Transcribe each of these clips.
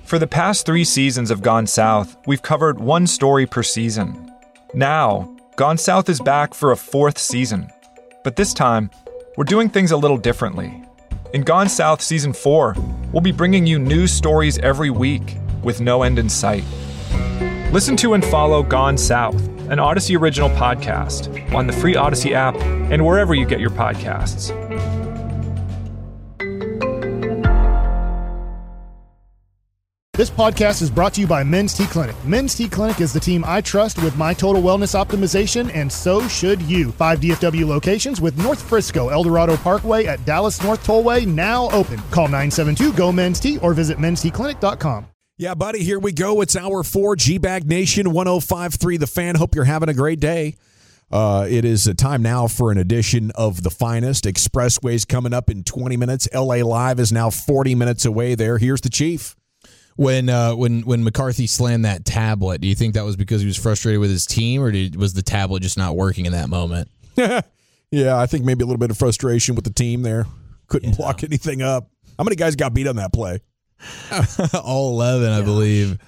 For the past 3 seasons of Gone South, we've covered one story per season. Now, Gone South is back for a 4th season. But this time, we're doing things a little differently. In Gone South Season 4, we'll be bringing you new stories every week with no end in sight. Listen to and follow Gone South, an Odyssey original podcast, on the free Odyssey app and wherever you get your podcasts. This podcast is brought to you by Men's T Clinic. Men's T Clinic is the team I trust with my total wellness optimization, and so should you. 5 DFW locations with North Frisco, El Dorado Parkway at Dallas North Tollway now open. Call 972-GO-MEN'S-T or visit mensteclinic.com. Yeah, buddy, here we go. It's Hour 4, G-Bag Nation, 105.3 The Fan. Hope you're having a great day. It is time now for an edition of The Finest. Expressway's coming up in 20 minutes. LA Live is now 40 minutes away there. Here's the Chief. When McCarthy slammed that tablet, do you think that was because he was frustrated with his team, or was the tablet just not working in that moment? Yeah, I think maybe a little bit of frustration with the team there. Couldn't block anything up. How many guys got beat on that play? All 11, I believe.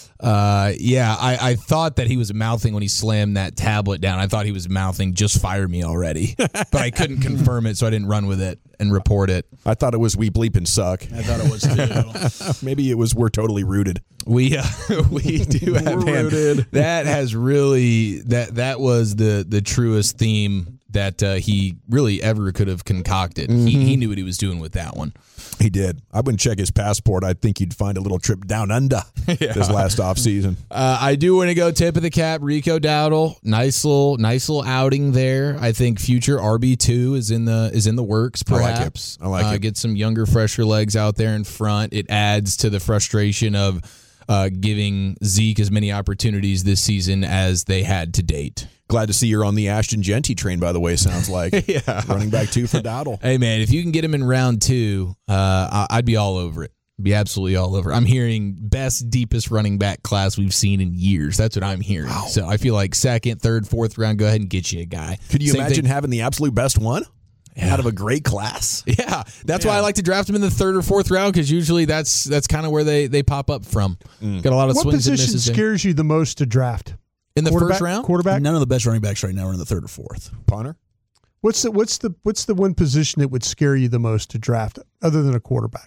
I thought that he was mouthing when he slammed that tablet down. I thought he was mouthing, "Just fire me already." But I couldn't confirm it, so I didn't run with it and report it. I thought it was "We bleep and suck." I thought it was too. Maybe it was "We're totally rooted." We do have rooted. That has really that was the truest theme that he really ever could have concocted. Mm-hmm. He knew what he was doing with that one. He did. I wouldn't check his passport. I think you'd find a little trip down under this last offseason. I do want to go tip of the cap, Rico Dowdle. Nice little outing there. I think future RB2 is in the works. Perhaps I like it. Get some younger, fresher legs out there in front. It adds to the frustration of giving Zeke as many opportunities this season as they had to date. Glad to see you're on the Ashton Genty train, by the way, sounds like. Yeah. Running back 2 for Dowdle. Hey, man, if you can get him in round 2, I'd be all over it. Be absolutely all over. I'm hearing best, deepest running back class we've seen in years. That's what I'm hearing. Wow. So I feel like 2nd, 3rd, 4th round, go ahead and get you a guy. Could you imagine having the absolute best one? Yeah. Out of a great class? Yeah. That's why I like to draft him in the 3rd or 4th round, because usually that's kind of where they pop up from. Got a lot of swings and misses. What position scares you the most to draft? In the first round? Quarterback? None of the best running backs right now are in the 3rd or 4th. Punter? What's the one position that would scare you the most to draft other than a quarterback?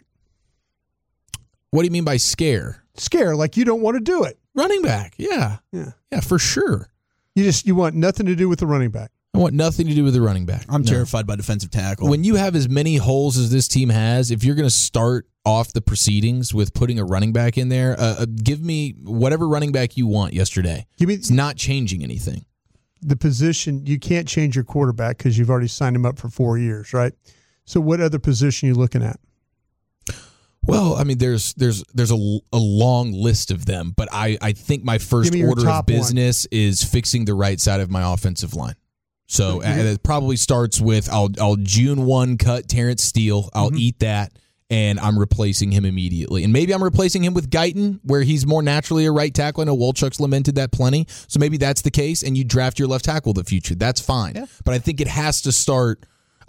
What do you mean by scare? Scare, like you don't want to do it. Running back, yeah, for sure. You want nothing to do with the running back. I want nothing to do with the running back. I'm terrified by defensive tackle. When you have as many holes as this team has, if you're going to start off the proceedings with putting a running back in there, give me whatever running back you want yesterday. It's not changing anything. The position, you can't change your quarterback because you've already signed him up for 4 years, right? So what other position are you looking at? Well, I mean, there's a long list of them, but I think my first order of business is fixing the right side of my offensive line. So it probably starts with I'll June 1 cut Terrence Steele. I'll eat that, and I'm replacing him immediately. And maybe I'm replacing him with Guyton, where he's more naturally a right tackle. I know Wolchuk's lamented that plenty, so maybe that's the case, and you draft your left tackle of the future. That's fine. Yeah. But I think it has to start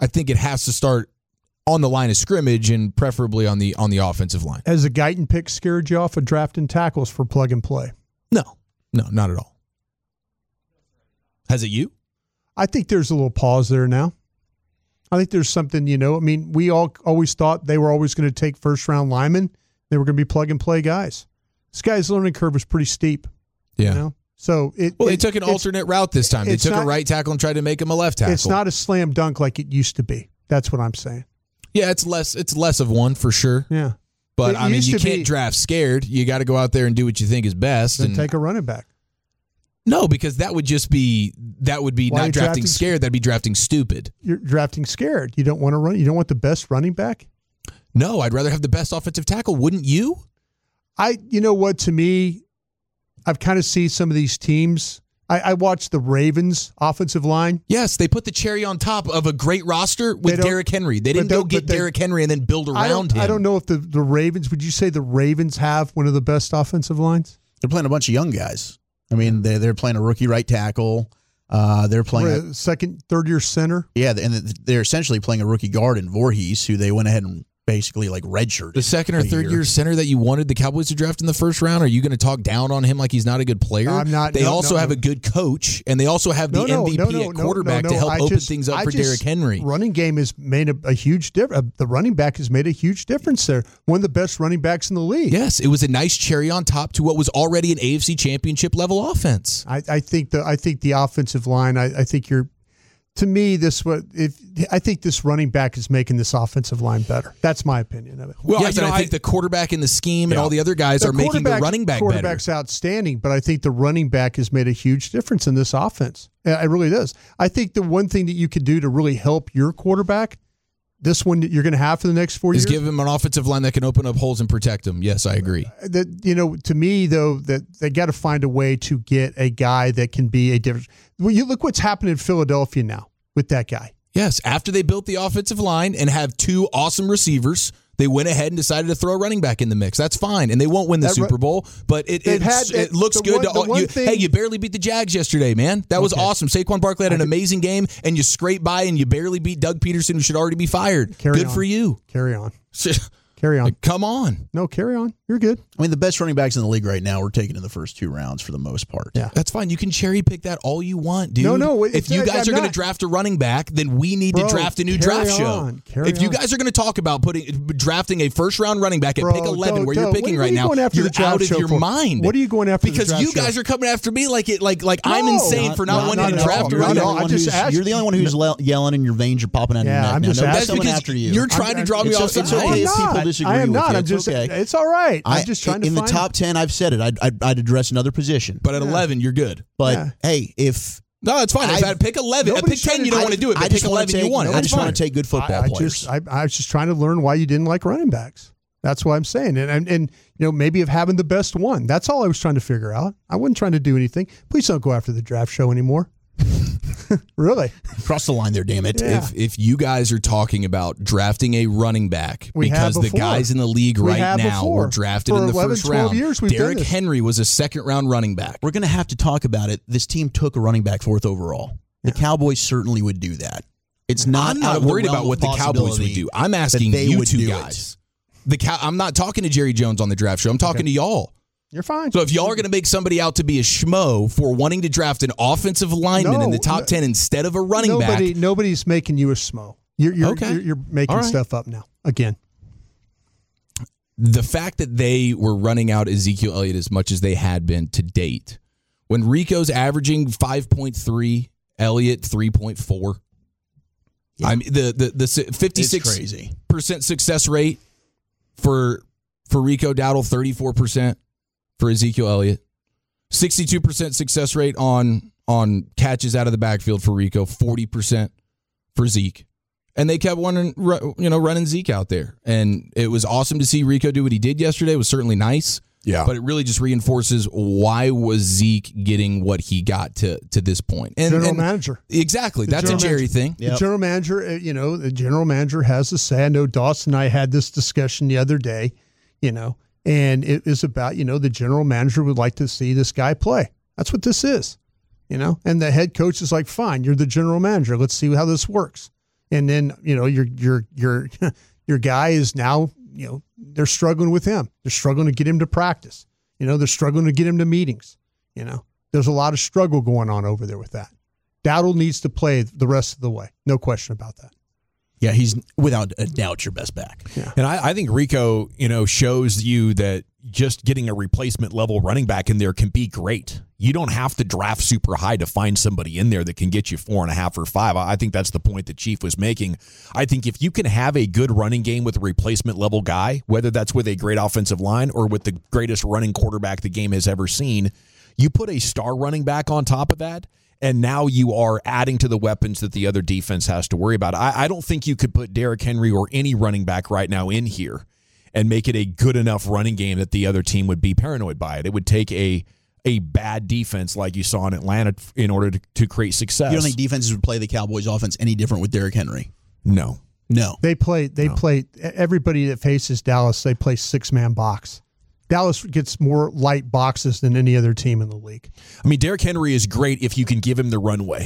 on the line of scrimmage and preferably on the offensive line. Has a Guyton pick scared you off of drafting tackles for plug and play? No, not at all. Has it you? I think there's a little pause there now. I think there's something, I mean, we all always thought they were always going to take first-round linemen. They were going to be plug-and-play guys. This guy's learning curve was pretty steep. Yeah. So they took an alternate route this time. They took a right tackle and tried to make him a left tackle. It's not a slam dunk like it used to be. That's what I'm saying. Yeah, it's less of one for sure. Yeah. But, I mean, you can't draft scared. You got to go out there and do what you think is best. And take a running back. No, because that would be not drafting scared. That'd be drafting stupid. You're drafting scared. You don't want to run. You don't want the best running back. No, I'd rather have the best offensive tackle. Wouldn't you? You know what? To me, I've kind of seen some of these teams. I watched the Ravens offensive line. Yes, they put the cherry on top of a great roster with Derrick Henry. They didn't go get Derrick Henry and then build around him. I don't know if the Ravens. Would you say the Ravens have one of the best offensive lines? They're playing a bunch of young guys. I mean, they're playing a rookie right tackle. They're playing a second, third-year center. Yeah, and they're essentially playing a rookie guard in Voorhees, who they went ahead and basically like redshirted. The second or third year center that you wanted the Cowboys to draft in the first round, are you going to talk down on him like he's not a good player? I'm not. They also have a good coach, and they also have the MVP at quarterback to help open things up for Derrick Henry. Running game has made a huge difference. The running back has made a huge difference there. One of the best running backs in the league. Yes, it was a nice cherry on top to what was already an AFC Championship level offense. I think the offensive line. I think you're. To me, I think this running back is making this offensive line better. That's my opinion of it. Well, yes, and I think the quarterback and the scheme and all the other guys are making the running back better. Quarterback's outstanding, but I think the running back has made a huge difference in this offense. It really does. I think the one thing that you could do to really help your quarterback, this one that you're going to have for the next 4 years, is give him an offensive line that can open up holes and protect him. Yes, I agree. To me, though, that they got to find a way to get a guy that can be a difference. Well, you look what's happened in Philadelphia now with that guy. Yes, after they built the offensive line and have two awesome receivers, they went ahead and decided to throw a running back in the mix. That's fine, and they won't win the Super Bowl, but it looks good. Hey, you barely beat the Jags yesterday, man. That was awesome. Saquon Barkley had an amazing game, and you scraped by, and you barely beat Doug Peterson, who should already be fired. Good for you. Carry on. Carry on. Come on. No, carry on. You're good. I mean, the best running backs in the league right now were taken in the first 2 rounds for the most part. Yeah. That's fine. You can cherry pick that all you want, dude. No. If you guys are going to draft a running back, then we need to draft a new draft show. If you guys are going to talk about drafting a first-round running back at pick 11, where you're picking right now, you're out of your mind. What are you going after? Because you guys are coming after me like I'm insane for not wanting to draft a running back. You're the only one who's yelling and your veins are popping out of your neck. I'm just asking after you. You're trying to draw me off the It's okay if people disagree with you. I am not. It's all right. I'm just trying to in the top 10, I've said it. I'd address another position. But at 11, you're good. But hey, if no, it's fine. At pick 11, at pick 10, you don't want to do it. But pick 11, you want it. I just want to take good football players. I was just trying to learn why you didn't like running backs. That's what I'm saying. And maybe of having the best one. That's all I was trying to figure out. I wasn't trying to do anything. Please don't go after the draft show anymore. Really? Cross the line there, damn it. Yeah. If you guys are talking about drafting a running back because the guys in the league right now were drafted in the first round, Derrick Henry was a second-round running back. We're going to have to talk about it. This team took a running back 4th overall. The Cowboys certainly would do that. I'm not worried about what the Cowboys would do. I'm asking you two guys. I'm not talking to Jerry Jones on the draft show. I'm talking to y'all. You're fine. So if y'all are going to make somebody out to be a schmo for wanting to draft an offensive lineman in the top 10 instead of a running back. Nobody's making you a schmo. You're making stuff up now. Again. The fact that they were running out Ezekiel Elliott as much as they had been to date, when Rico's averaging 5.3, Elliott 3.4. I mean the 56% success rate for Rico Dowdle, 34%. For Ezekiel Elliott, 62% success rate on catches out of the backfield for Rico, 40% for Zeke, and they kept running Zeke out there, and it was awesome to see Rico do what he did yesterday. It was certainly nice, but it really just reinforces why was Zeke getting what he got to this point. And general manager, exactly. That's a Jerry thing. Yep. The general manager, the general manager has to say. I know Dawson and I had this discussion the other day, And it is about, the general manager would like to see this guy play. That's what this is, And the head coach is like, fine, you're the general manager. Let's see how this works. And then, your guy is now, they're struggling with him. They're struggling to get him to practice. They're struggling to get him to meetings. There's a lot of struggle going on over there with that. Dowdle needs to play the rest of the way. No question about that. Yeah, he's without a doubt your best back. Yeah. And I think Rico, shows you that just getting a replacement level running back in there can be great. You don't have to draft super high to find somebody in there that can get you 4.5 or 5. I think that's the point that Chief was making. I think if you can have a good running game with a replacement level guy, whether that's with a great offensive line or with the greatest running quarterback the game has ever seen, you put a star running back on top of that, and now you are adding to the weapons that the other defense has to worry about. I don't think you could put Derrick Henry or any running back right now in here and make it a good enough running game that the other team would be paranoid by it. It would take a bad defense like you saw in Atlanta in order to create success. You don't think defenses would play the Cowboys offense any different with Derrick Henry? No. They play everybody that faces Dallas, they play 6-man box. Dallas gets more light boxes than any other team in the league. I mean, Derrick Henry is great if you can give him the runway.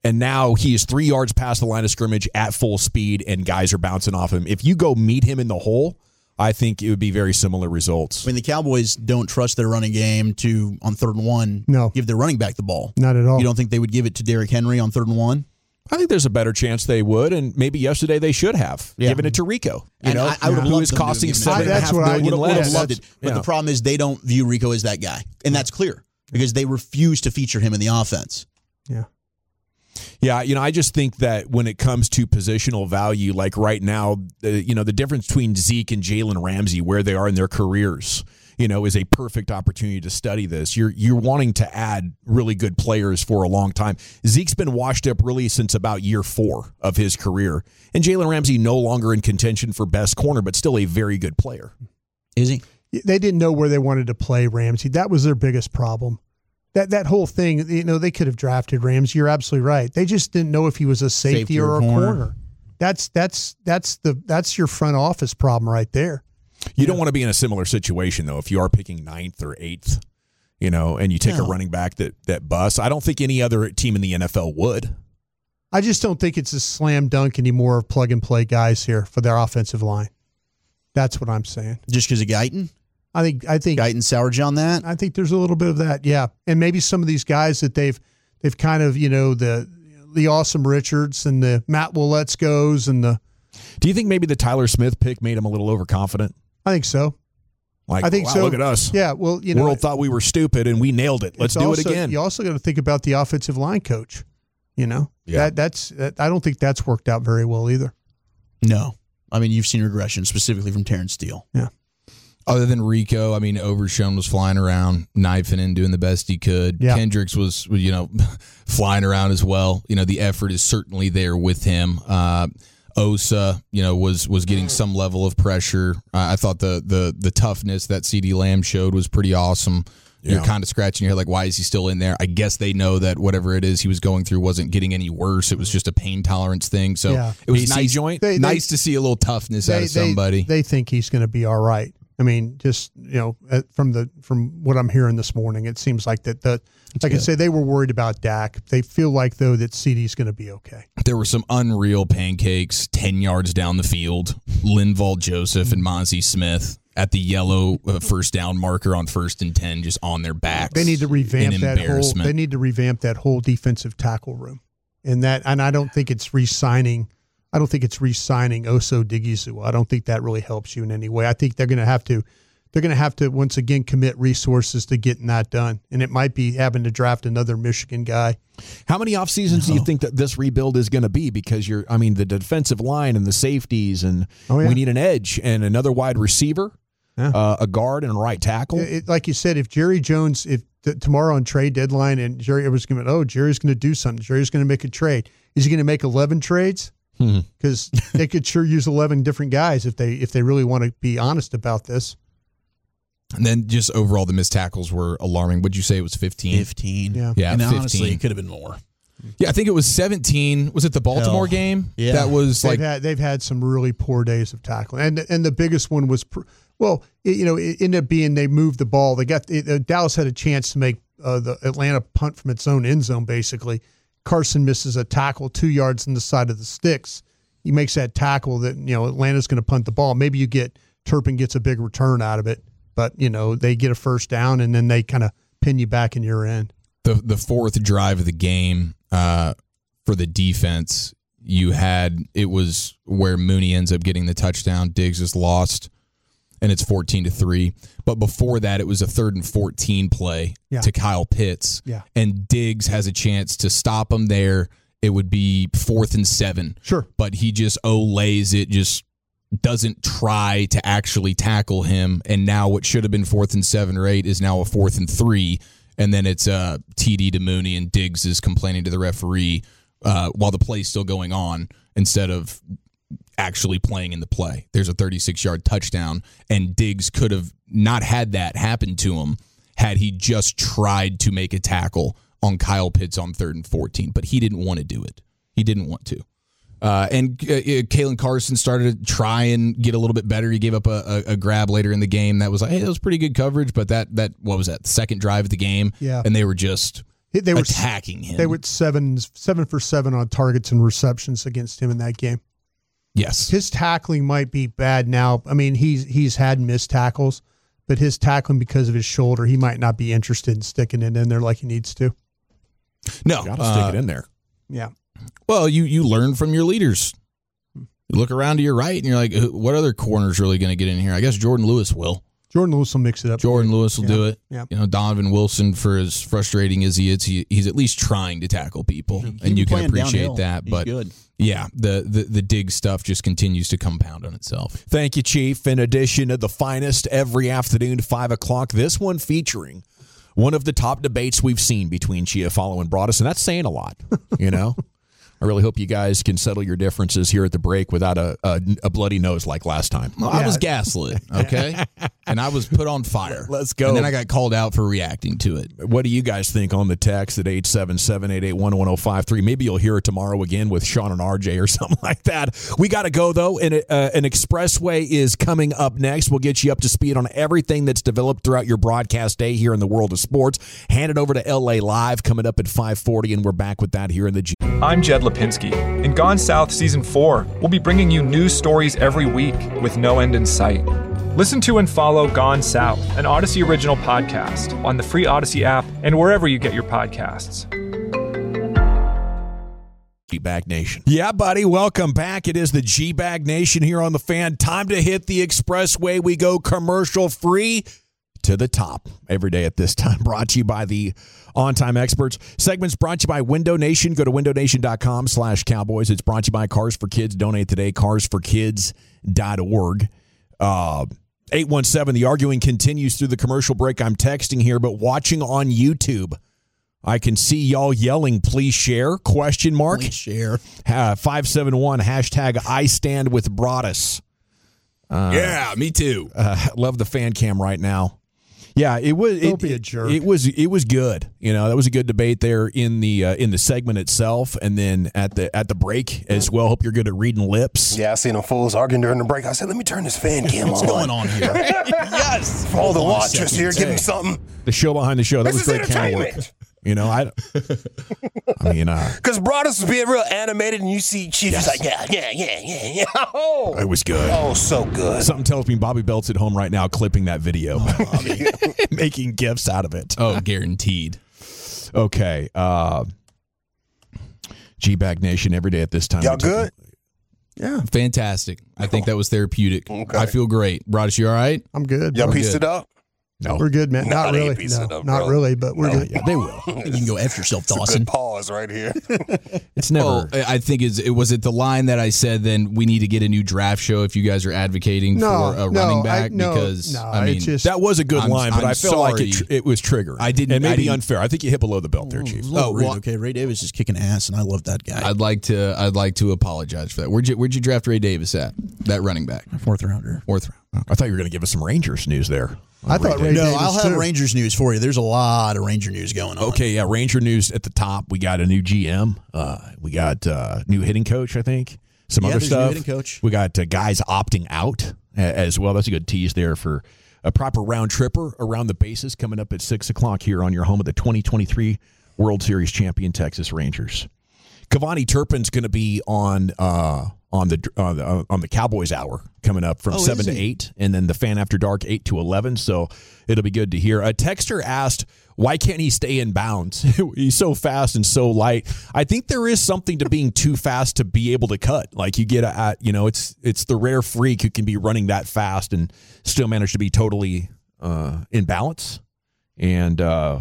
And now he is 3 yards past the line of scrimmage at full speed, and guys are bouncing off him. If you go meet him in the hole, I think it would be very similar results. I mean, the Cowboys don't trust their running game to, on 3rd and 1, give their running back the ball. Not at all. You don't think they would give it to Derrick Henry on 3rd and 1? I think there's a better chance they would, and maybe yesterday they should have given it to Rico. I would have who loved is them costing to have given it. $7.5 million would have less. loved it. But the problem is they don't view Rico as that guy, and that's clear because they refuse to feature him in the offense. Yeah. Yeah, I just think that when it comes to positional value, like right now, the difference between Zeke and Jalen Ramsey, where they are in their careers, is a perfect opportunity to study this. You're wanting to add really good players for a long time. Zeke's been washed up really since about year 4 of his career, and Jalen Ramsey no longer in contention for best corner, but still a very good player. Is he? They didn't know where they wanted to play Ramsey. That was their biggest problem. That whole thing, they could have drafted Ramsey. You're absolutely right. They just didn't know if he was a safety or a corner. That's your front office problem right there. You don't want to be in a similar situation though if you are picking 9th or 8th, and you take a running back that busts. I don't think any other team in the NFL would. I just don't think it's a slam dunk anymore of plug and play guys here for their offensive line. That's what I'm saying. Just because of Guyton? I think Guyton soured you on that. I think there's a little bit of that, yeah. And maybe some of these guys that they've kind of the Awesome Richards and the Matt Willetts goes and the. Do you think maybe the Tyler Smith pick made him a little overconfident? I think so. I think so. Look at us. Yeah, well, world thought we were stupid and we nailed it. Let's do it again. You also got to think about the offensive line coach. That's I don't think that's worked out very well either. No, I mean you've seen regression specifically from Terrence Steele. Yeah. Other than Rico, I mean, Overshown was flying around, knifing and doing the best he could. Yeah. Kendricks was, flying around as well. The effort is certainly there with him. Osa, was getting some level of pressure. I thought the toughness that CeeDee Lamb showed was pretty awesome. Yeah. You're kind of scratching your head like, why is he still in there? I guess they know that whatever it is he was going through wasn't getting any worse. It was just a pain tolerance thing. So it was nice to see a little toughness out of somebody. They think he's going to be all right. I mean, just from what I'm hearing this morning, it seems like I say they were worried about Dak. They feel like though that CeeDee's going to be okay. There were some unreal pancakes 10 yards down the field. Linval Joseph and Mozzie Smith at the yellow first down marker on 1st and 10, just on their backs. They need to revamp that whole defensive tackle room, and I don't think it's re-signing. I don't think it's re-signing Oso Digizua. I don't think that really helps you in any way. I think they're going to have to once again commit resources to getting that done, and it might be having to draft another Michigan guy. How many off seasons do you think that this rebuild is going to be? Because the defensive line and the safeties, and we need an edge and another wide receiver. Yeah. A guard and a right tackle. Like you said, if Jerry Jones, tomorrow on trade deadline, and Jerry's going to do something. Jerry's going to make a trade. Is he going to make 11 trades? Because they could sure use 11 different guys if they really want to be honest about this. And then just overall, the missed tackles were alarming. Would you say it was 15? 15. Yeah. And 15. Honestly, it could have been more. Yeah, I think it was 17. Was it the Baltimore game? Yeah. That was they've had some really poor days of tackling, and the biggest one was it ended up being they moved the ball. Dallas had a chance to make the Atlanta punt from its own end zone. Basically, Carson misses a tackle 2 yards on the side of the sticks. He makes that tackle that Atlanta's going to punt the ball. Maybe Turpin gets a big return out of it, but they get a first down and then they kind of pin you back in your end. The fourth drive of the game for the defense, it was where Mooney ends up getting the touchdown. Diggs is lost, and it's 14-3. But before that, it was a 3rd and 14 play to Kyle Pitts, and Diggs has a chance to stop him there. It would be 4th and 7. Sure, but he just lays it, just doesn't try to actually tackle him, and now what should have been 4th and 7 or 8 is now a 4th and 3. And then it's TD to Mooney, and Diggs is complaining to the referee while the play's still going on instead of actually playing in the play. There's a 36-yard touchdown, and Diggs could have not had that happen to him had he just tried to make a tackle on Kyle Pitts on 3rd and 14. But he didn't want to do it. He didn't want to. And Kalen Carson started to try and get a little bit better. He gave up a grab later in the game that was like, hey, that was pretty good coverage. But that what was that? The second drive of the game, and they were just They were attacking him. They were 7 for 7 on targets and receptions against him in that game. Yes. His tackling might be bad now. I mean, he's had missed tackles, but his tackling because of his shoulder, he might not be interested in sticking it in there like he needs to. No. Got to stick it in there. Yeah. Well, you learn from your leaders. You look around to your right, and you're like, what other corner's really going to get in here? I guess Jordan Lewis will. Jordan Lewis will mix it up. Jordan Lewis will do it. Yeah. You know, Donovan Wilson, for as frustrating as he is, he's at least trying to tackle people, and you can appreciate downhill. that. He's but good. Yeah, the dig stuff just continues to compound on itself. Thank you, Chief. In addition to the finest every afternoon, 5 o'clock, this one featuring one of the top debates we've seen between Chiafalo and Broaddus, and that's saying a lot, you know? I really hope you guys can settle your differences here at the break without a bloody nose like last time. Well, I was gaslit, okay? And I was put on fire. Let's go. And then I got called out for reacting to it. What do you guys think on the text at 877-881-1053? Maybe you'll hear it tomorrow again with Sean and RJ or something like that. We got to go, though, and an expressway is coming up next. We'll get you up to speed on everything that's developed throughout your broadcast day here in the world of sports. Hand it over to LA Live coming up at 5:40, and we're back with that here in the G. I'm Jed Lipinski. In Gone South Season 4, we'll be bringing you news stories every week with no end in sight. Listen to and follow Gone South, an Odyssey original podcast, on the free Odyssey app and wherever you get your podcasts. G-Bag Nation. Yeah, buddy, welcome back. It is the G-Bag Nation here on The Fan. Time to hit the expressway. We go commercial-free to the top every day at this time. Brought to you by the On-Time Experts. Segments brought to you by Window Nation. Go to windownation.com/Cowboys. It's brought to you by Cars for Kids. Donate today, carsforkids.org. 817, the arguing continues through the commercial break. I'm texting here, but watching on YouTube, I can see y'all yelling, please share, ? Please share. 571, hashtag I stand with Broaddus. Yeah, me too. Love the fan cam right now. Yeah, it was. Don't be a jerk. It was good. You know, that was a good debate there in the segment itself, and then at the break as well. Hope you're good at reading lips. Yeah, I seen them fools arguing during the break. I said, let me turn this fan cam on. What's going on here? Yes. For all the watchers here, give them something. The show behind the show. That was great camera work. entertainment. You know, I mean, because Broaddus was being real animated, and you see Chief is like, yeah. Oh, it was good. Oh, so good. Something tells me Bobby Belt's at home right now clipping that video, making gifs out of it. Oh, guaranteed. Okay. G-Bag Nation every day at this time. Y'all good? Yeah. Fantastic. I think that was therapeutic. Okay. I feel great. Broaddus, you all right? I'm good. Y'all We're pieced good. it up? No. We're good, man. No, Not they ain't really. pieced it No, up, not bro. really, but we're good. Yeah, they will. You can go F yourself, It's a Dawson. good pause right here. It's never. Well, I think it was the line that I said. Then we need to get a new draft show if you guys are advocating for a running back because I mean it's just, that was a good line, but I'm I felt like sorry. it was triggering. And maybe unfair. I think you hit below the belt there, Chief. Oh, well- okay. Ray Davis is kicking ass, and I love that guy. I'd like to apologize for that. Where'd you draft Ray Davis at? That running back, 4th rounder. 4th round. I thought you were going to give us some Rangers news there. I thought Ray No, Davis I'll have too. Rangers news for you. There's a lot of Ranger news going on. Okay, yeah, Ranger news at the top. We got a new GM. We got new hitting coach, I think. Some other there's new stuff. hitting coach. We got guys opting out as well. That's a good tease there for a proper round tripper around the bases coming up at 6 o'clock here on your home of the 2023 World Series champion Texas Rangers. Cavani Turpin's going to be on the Cowboys Hour coming up from 7 to 8, and then the Fan After Dark 8 to 11. So it'll be good to hear. A texter asked, why can't he stay in bounds? He's so fast and so light. I think there is something to being too fast to be able to cut. Like you get it's the rare freak who can be running that fast and still manage to be totally in balance. And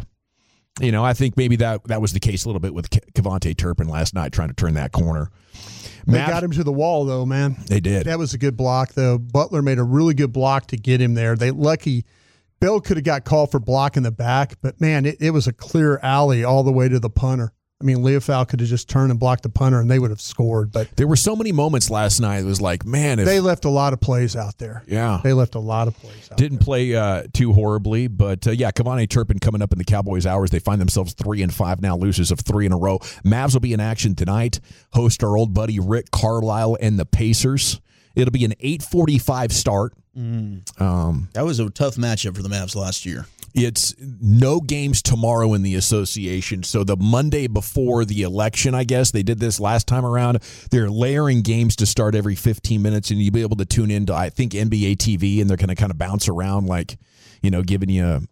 I think maybe that was the case a little bit with Cavante Turpin last night trying to turn that corner. They got him to the wall, though, man. They did. That was a good block, though. Butler made a really good block to get him there. Bill could have got called for block in the back, but, man, it was a clear alley all the way to the punter. I mean, Leofau could have just turned and blocked the punter, and they would have scored. But there were so many moments last night. It was like, man, they left a lot of plays out there. Yeah, they left a lot of plays out Didn't play too horribly, but Cavani Turpin coming up in the Cowboys Hours. They find themselves 3-5 now, losers of 3 in a row. Mavs will be in action tonight. Host our old buddy Rick Carlisle and the Pacers. It'll be an 8:45 start. That was a tough matchup for the Mavs last year. It's no games tomorrow in the association. So the Monday before the election, I guess, they did this last time around. They're layering games to start every 15 minutes, and you'll be able to tune into, I think, NBA TV, and they're going to kind of bounce around like, giving you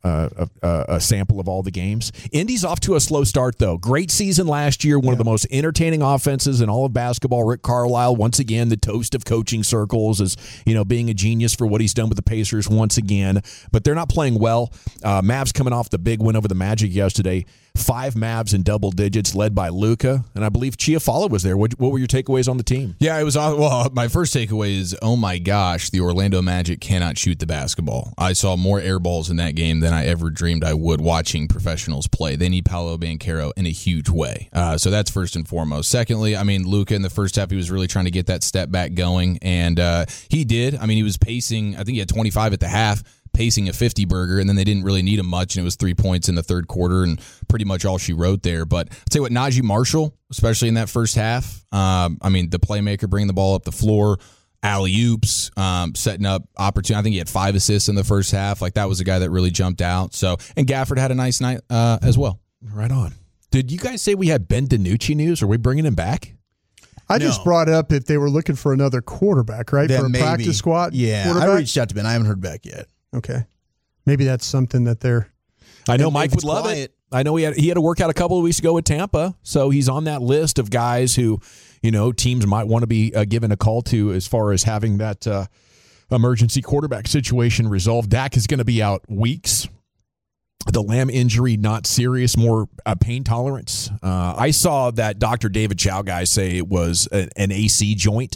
a sample of all the games. Indy's off to a slow start, though. Great season last year, one of the most entertaining offenses in all of basketball. Rick Carlisle, once again, the toast of coaching circles, is being a genius for what he's done with the Pacers once again. But they're not playing well. Mavs coming off the big win over the Magic yesterday. 5 Mavs in double digits, led by Luka, and I believe Chiafalo was there. What were your takeaways on the team? Yeah, it was. Well, my first takeaway is, oh my gosh, the Orlando Magic cannot shoot the basketball. I saw more air balls in that game than I ever dreamed I would watching professionals play. They need Paolo Banchero in a huge way. So that's first and foremost. Secondly, Luka in the first half, he was really trying to get that step back going, and he did. He was pacing. I think he had 25 at the half, pacing a 50 burger, and then they didn't really need him much, and it was 3 points in the third quarter and pretty much all she wrote there. But I'll tell you what, Najee Marshall, especially in that first half, the playmaker bringing the ball up the floor, alley-oops, setting up opportunity. I think he had 5 assists in the first half. Like, that was a guy that really jumped out. So, and Gafford had a nice night as well. Right on. Did you guys say we had Ben DiNucci news? Are we bringing him back? I just brought up if they were looking for another quarterback, right? Then for a maybe. Practice squad? Yeah, I reached out to Ben. I haven't heard back yet. Okay. Maybe that's something that they're... I know Mike would love it. I know he had a workout a couple of weeks ago with Tampa, so he's on that list of guys who, teams might want to be given a call to as far as having that emergency quarterback situation resolved. Dak is going to be out weeks. The Lamb injury, not serious, more pain tolerance. I saw that Dr. David Chow guy say it was an AC joint.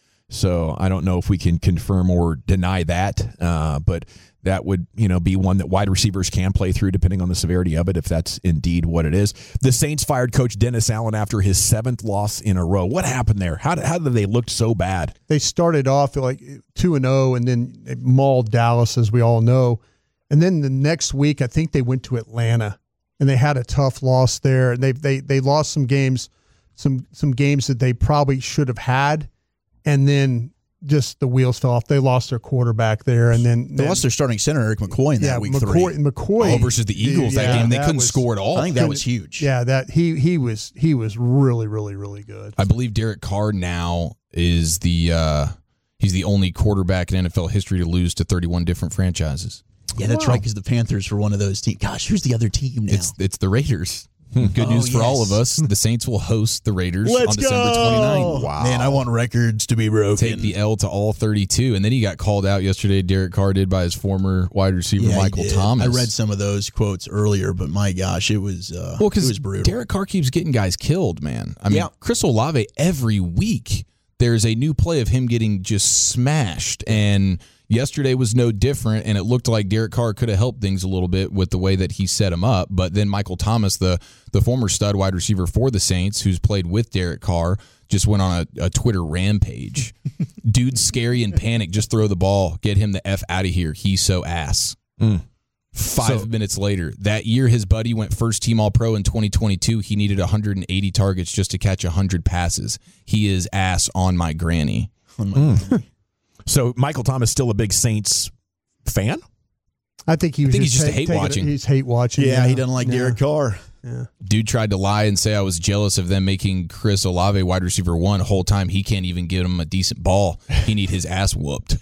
So I don't know if we can confirm or deny that, but that would be one that wide receivers can play through depending on the severity of it, if that's indeed what it is. The Saints fired Coach Dennis Allen after his 7th loss in a row. What happened there? How did they look so bad? They started off like 2-0, and then they mauled Dallas, as we all know. And then the next week, I think they went to Atlanta, and they had a tough loss there. And they lost some games, some games that they probably should have had. And then just the wheels fell off. They lost their quarterback there, and then they lost their starting center, Eric McCoy, in that week 3. McCoy versus the Eagles that game. They couldn't score at all. I think that was huge. Yeah, that he was really, really, really good. I believe Derek Carr now is he's the only quarterback in NFL history to lose to 31 different franchises. Yeah, that's right, because the Panthers were one of those teams. Gosh, who's the other team now? It's the Raiders. Good news for all of us. The Saints will host the Raiders on December 29th. Wow. Man, I want records to be broken. Take the L to all 32. And then he got called out yesterday, Derek Carr did, by his former wide receiver, Michael Thomas. I read some of those quotes earlier, but my gosh, it was brutal. Derek Carr keeps getting guys killed, man. Chris Olave, every week, there's a new play of him getting just smashed, and yesterday was no different, and it looked like Derek Carr could have helped things a little bit with the way that he set him up. But then Michael Thomas, the former stud wide receiver for the Saints, who's played with Derek Carr, just went on a Twitter rampage. Dude's scary and panic. Just throw the ball. Get him the F out of here. He's so ass. 5 minutes later, that year his buddy went first team All-Pro in 2022. He needed 180 targets just to catch 100 passes. He is ass on my granny. So Michael Thomas still a big Saints fan? I think he's just hate watching. He's hate watching. Yeah, he doesn't like Derek Carr. Yeah. Dude tried to lie and say I was jealous of them making Chris Olave wide receiver 1 the whole time. He can't even give him a decent ball. He need his ass whooped.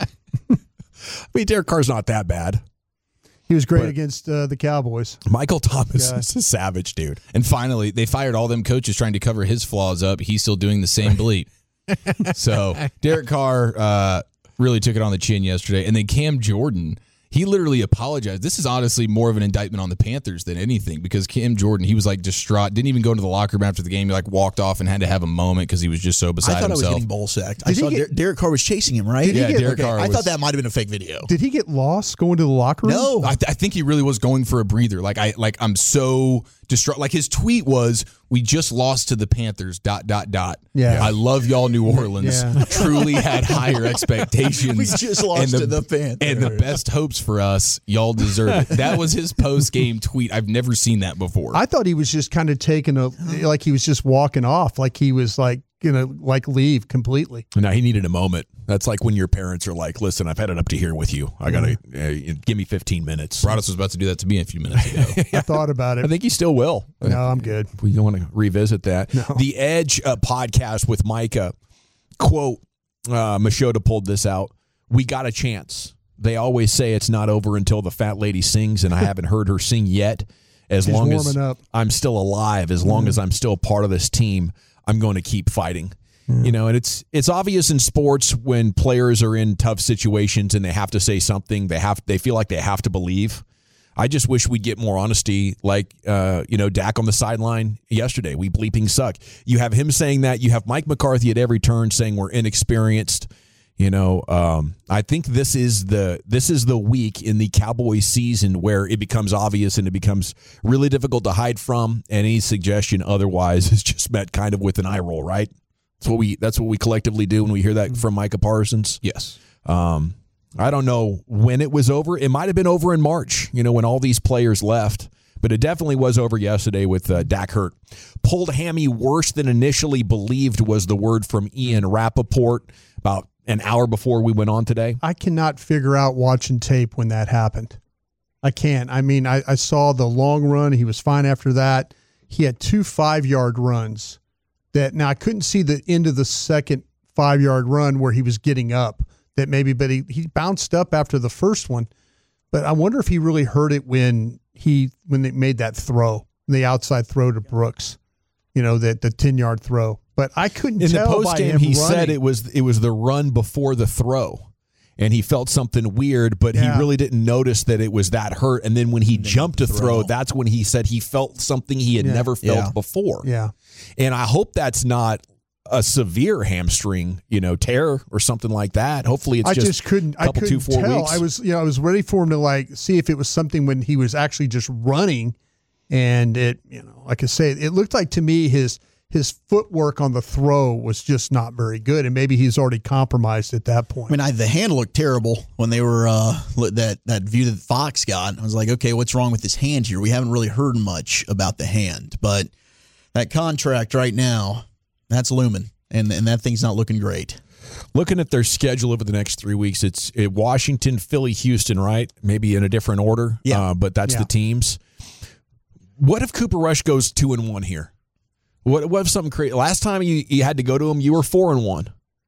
Derek Carr's not that bad. He was great against the Cowboys. Michael Thomas is a savage, dude. And finally, they fired all them coaches trying to cover his flaws up. He's still doing the same bleep. So Derek Carr really took it on the chin yesterday. And then Cam Jordan, he literally apologized. This is honestly more of an indictment on the Panthers than anything, because Cam Jordan, he was like distraught, didn't even go into the locker room after the game. He like walked off and had to have a moment because he was just so beside himself. I thought I was getting ball sacked. I saw Derek Carr was chasing him, right? Derek Carr. I thought that might have been a fake video. Did he get lost going to the locker room? No. I think he really was going for a breather. I'm so distraught. Like, his tweet was, "We just lost to the Panthers, ... Yeah. I love y'all, New Orleans. Yeah. Truly had higher expectations. We just lost to the Panthers. And the best hopes for us. Y'all deserve it." That was his post-game tweet. I've never seen that before. I thought he was just kind of taking like he was just walking off. Like he was like gonna leave completely. No, he needed a moment. That's like when your parents are like, "Listen, I've had it up to here with you. I gotta give me 15 minutes." Broadus was about to do that to me a few minutes ago. I thought about it. I think he still will. No, I'm good. We don't want to revisit that. No. The Edge podcast with Micah, quote, Machota pulled this out. "We got a chance. They always say it's not over until the fat lady sings, and I haven't heard her sing yet. As She's long as warming up. I'm still alive, as long as I'm still part of this team, I'm going to keep fighting." You know, and it's obvious in sports when players are in tough situations and they have to say something, they feel like they have to believe. I just wish we'd get more honesty, like Dak on the sideline yesterday. We bleeping suck. You have him saying that. You have Mike McCarthy at every turn saying we're inexperienced. I think this is the week in the Cowboys season where it becomes obvious and it becomes really difficult to hide from. And any suggestion otherwise is just met kind of with an eye roll, right? That's what we collectively do when we hear that from Micah Parsons. Yes. I don't know when it was over. It might have been over in March, when all these players left. But it definitely was over yesterday with Dak hurt. Pulled hammy worse than initially believed was the word from Ian Rappaport about an hour before we went on today. I cannot figure out watching tape when that happened. I can't. I mean, I saw the long run. He was fine after that. He had 2 5-yard runs. Now I couldn't see the end of the second 5-yard run where he was getting up. But he bounced up after the first one. But I wonder if he really heard it when they made that throw, the outside throw to Brooks, the 10-yard throw. But I couldn't tell in the by postgame him he running. said it was the run before the throw. And he felt something weird, but he really didn't notice that it was that hurt. And then when he jumped to throw, that's when he said he felt something he had never felt before. Yeah. And I hope that's not a severe hamstring, tear or something like that. Hopefully it's just couldn't tell. weeks. I was ready for him to see if it was something when he was actually just running. And it, like I say, it looked like to me his footwork on the throw was just not very good, and maybe he's already compromised at that point. I mean, the hand looked terrible when they were that view that Fox got. I was like, okay, what's wrong with his hand here? We haven't really heard much about the hand, but that contract right now, that's looming, and that thing's not looking great. Looking at their schedule over the next 3 weeks, it's Washington, Philly, Houston, right? Maybe in a different order, but that's the teams. What if Cooper Rush goes 2-1 here? What if something crazy? Last time you had to go to him, you were 4-1.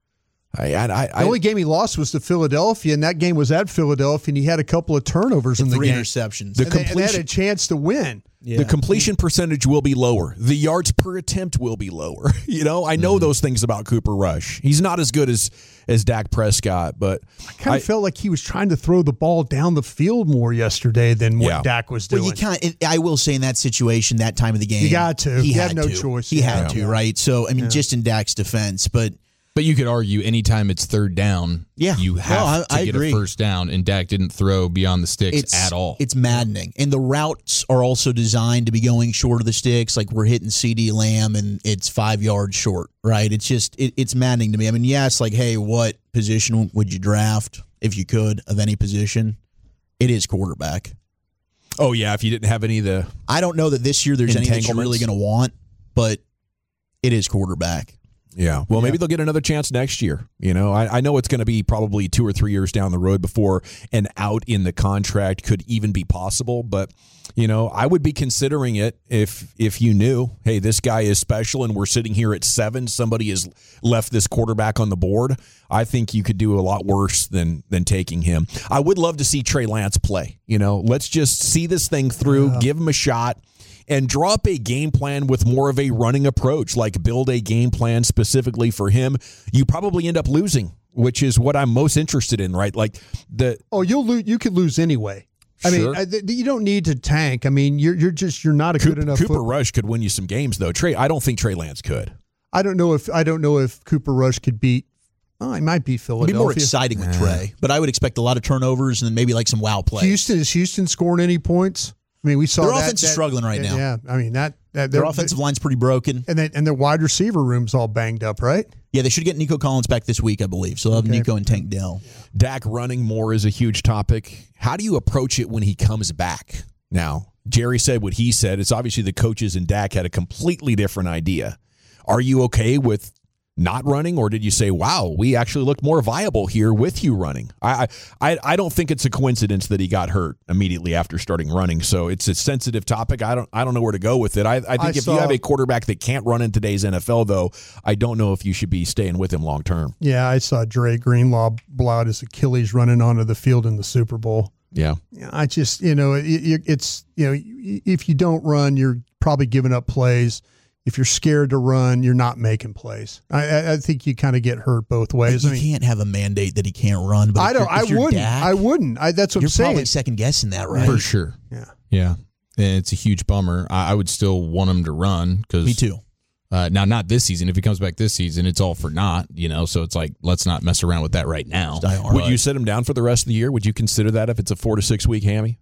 The only game he lost was to Philadelphia, and that game was at Philadelphia, and he had a couple of turnovers in the game. 3 interceptions. And they had a chance to win. Yeah. The completion percentage will be lower. The yards per attempt will be lower. I know those things about Cooper Rush. He's not as good as Dak Prescott, but I kind of felt like he was trying to throw the ball down the field more yesterday than what Dak was doing. Well, I will say in that situation, that time of the game, you got to. He had no choice. He had to, right? So, I mean, just in Dak's defense, but you could argue anytime it's third down, you have to get a first down, and Dak didn't throw beyond the sticks at all. It's maddening. And the routes are also designed to be going short of the sticks, like we're hitting CeeDee Lamb, and it's 5 yards short, right? It's just, it's maddening to me. I mean, it's like, hey, what position would you draft, if you could, of any position? It is quarterback. Oh, yeah, if you didn't have any of the I don't know that this year there's any that you're really going to want, but it is quarterback. Yeah. Well, maybe they'll get another chance next year. I know it's going to be probably 2 or 3 years down the road before an out in the contract could even be possible. But, I would be considering it if you knew, hey, this guy is special and we're sitting here at 7. Somebody has left this quarterback on the board. I think you could do a lot worse than taking him. I would love to see Trey Lance play. Let's just see this thing through, give him a shot. And draw up a game plan with more of a running approach, like build a game plan specifically for him. You probably end up losing, which is what I'm most interested in, right? Like you could lose anyway. Sure. I mean, you don't need to tank. I mean, you're not a good enough. Cooper Rush could win you some games, though. I don't think Trey Lance could. I don't know if Cooper Rush could beat. Oh, he might beat Philadelphia. It'd be more exciting with Trey, but I would expect a lot of turnovers and then maybe like some wow plays. Is Houston scoring any points? I mean, we saw their offense is struggling right now. Yeah, I mean their offensive line's pretty broken, and their wide receiver room's all banged up, right? Yeah, they should get Nico Collins back this week, I believe. So they'll have Nico and Tank Dell. Dak running more is a huge topic. How do you approach it when he comes back? Now, Jerry said what he said. It's obviously the coaches and Dak had a completely different idea. Are you okay with not running, or did you say, wow, we actually look more viable here with you running? I don't think it's a coincidence that he got hurt immediately after starting running. So it's a sensitive topic. I don't know where to go with it. I think if you have a quarterback that can't run in today's NFL, though, I don't know if you should be staying with him long term. Yeah, I saw Dre Greenlaw blow out his Achilles running onto the field in the Super Bowl. Yeah. I just, it's, if you don't run, you're probably giving up plays. If you're scared to run, you're not making plays. I think you kind of get hurt both ways. You can't have a mandate that he can't run. But I wouldn't. That's what I'm saying. You're probably second guessing that, right? For sure. Yeah. And it's a huge bummer. I would still want him to run. Me too. Now, not this season. If he comes back this season, it's all for naught, So it's like, let's not mess around with that right now. Would you sit him down for the rest of the year? Would you consider that if it's a 4 to 6 week hammy?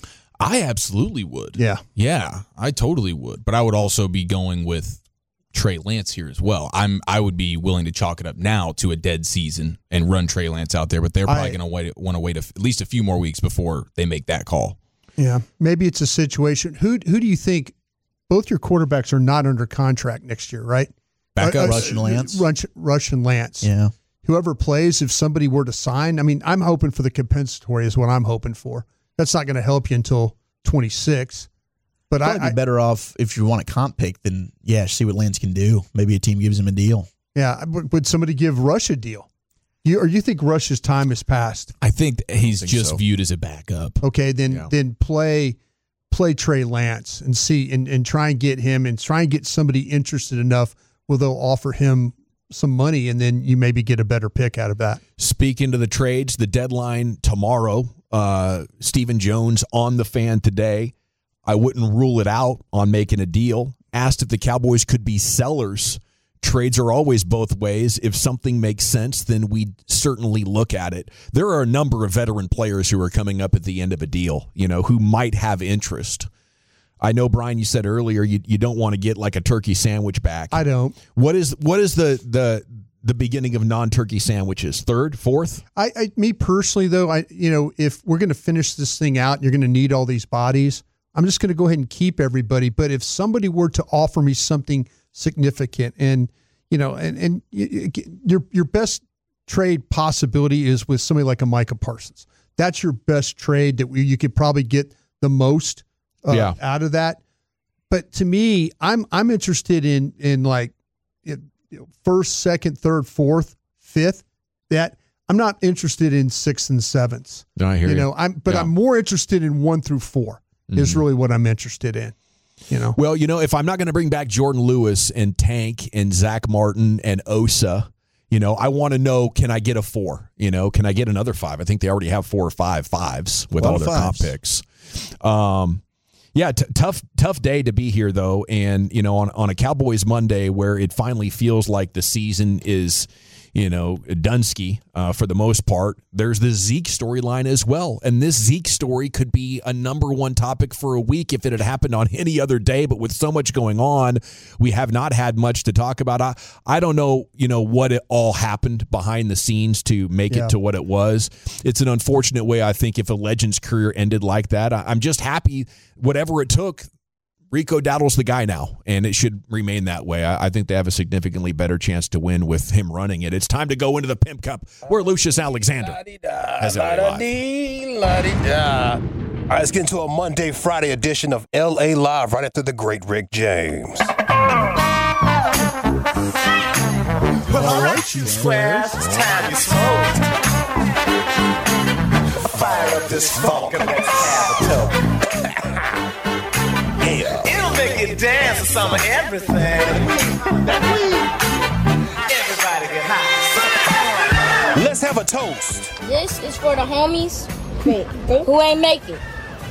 I absolutely would. Yeah, I totally would. But I would also be going with Trey Lance here as well. I would be willing to chalk it up now to a dead season and run Trey Lance out there, but they're probably going to want to wait at least a few more weeks before they make that call. Yeah, maybe it's a situation. Who do you think? Both your quarterbacks are not under contract next year, right? Backup Rush and Lance. Rush and Lance. Yeah. Whoever plays, if somebody were to sign, I'm hoping for the compensatory is what I'm hoping for. That's not going to help you until 26. But I'd be better off if you want a comp pick than, see what Lance can do. Maybe a team gives him a deal. Yeah. Would somebody give Rush a deal? You think Rush's time has passed? I think he's just viewed as a backup. Okay, then play Trey Lance and see and try and get him and try and get somebody interested enough where they'll offer him some money, and then you maybe get a better pick out of that. Speaking to the trades, the deadline tomorrow. Stephen Jones on the Fan today. I wouldn't rule it out on making a deal. Asked if the Cowboys could be sellers. Trades are always both ways. If something makes sense, then we'd certainly look at it. There are a number of veteran players who are coming up at the end of a deal, who might have interest. I know, Brian, you said earlier you don't want to get like a turkey sandwich back. I don't. What is the beginning of non-turkey sandwiches? Third, fourth? Me personally, though, if we're going to finish this thing out, you're going to need all these bodies. I'm just going to go ahead and keep everybody. But if somebody were to offer me something significant, and your best trade possibility is with somebody like a Micah Parsons. That's your best trade that you could probably get the most out of that. But to me, I'm interested in like first, second, third, fourth, fifth. That I'm not interested in 6th and 7th. I hear you. I'm more interested in 1 through 4 is really what I'm interested in. Well, if I'm not going to bring back Jordan Lewis and Tank and Zach Martin and Osa, I want to know, can I get a 4? Can I get another 5? I think they already have 4 or 5 5s with all their comp picks. Tough day to be here, though. And, on a Cowboys Monday where it finally feels like the season is, Dunsky for the most part, there's the Zeke storyline as well. And this Zeke story could be a number one topic for a week if it had happened on any other day. But with so much going on, we have not had much to talk about. I don't know, what it all happened behind the scenes to make it to what it was. It's an unfortunate way, I think, if a legend's career ended like that. I'm just happy, whatever it took, Rico Dowdle's the guy now, and it should remain that way. I think they have a significantly better chance to win with him running it. It's time to go into the Pimp Cup, where Lucius Alexander has LA Live. All right, let's get into a Monday, Friday edition of LA Live right after the great Rick James. Well, all right, you squares, it's time you smoke. Fire up this funk and let's have a toke. It'll make you dance to some of everything. Everybody get high. Let's have a toast. This is for the homies who ain't make it.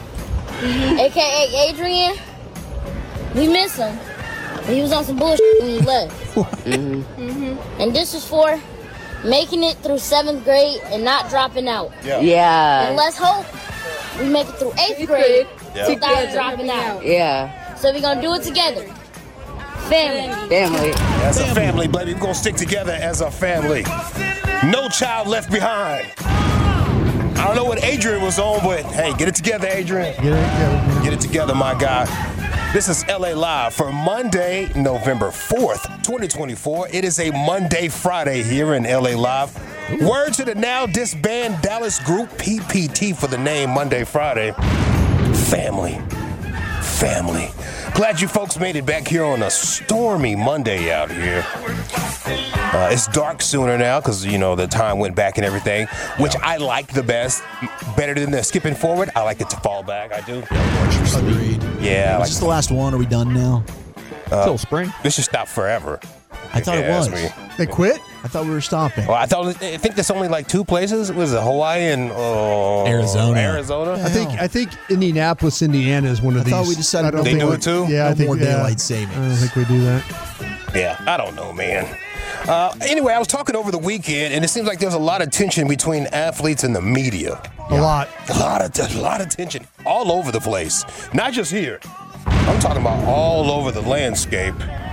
AKA Adrian. We miss him. He was on some bullshit when he left. And this is for making it through 7th grade and not dropping out. Yeah. And let's hope we make it through 8th grade without dropping out. Yeah. So we're going to do it together. Family. As a family, baby, we're going to stick together as a family. No child left behind. I don't know what Adrian was on, but hey, get it together, Adrian. Get it together, my guy. This is LA Live for Monday, November 4th, 2024. It is a Monday Friday here in LA Live. Word to the now disbanded Dallas group PPT for the name Monday Friday. Family. Glad you folks made it back here on a stormy Monday out here. It's dark sooner now because, the time went back and everything, which I like the best. Better than the skipping forward. I like it to fall back. I do. Agreed. Yeah. Is this the last one? Are we done now? Till spring. This should stop forever. I thought it was. They quit? I thought we were stopping. Well, I think there's only like two places. Was it Hawaii and Arizona? Arizona. I think Indianapolis, Indiana is one of these. I thought we decided they do it too. Yeah, I think more daylight savings. I don't think we do that. Yeah, I don't know, man. Anyway, I was talking over the weekend, and it seems like there's a lot of tension between athletes and the media. A lot of tension all over the place. Not just here. I'm talking about all over the landscape.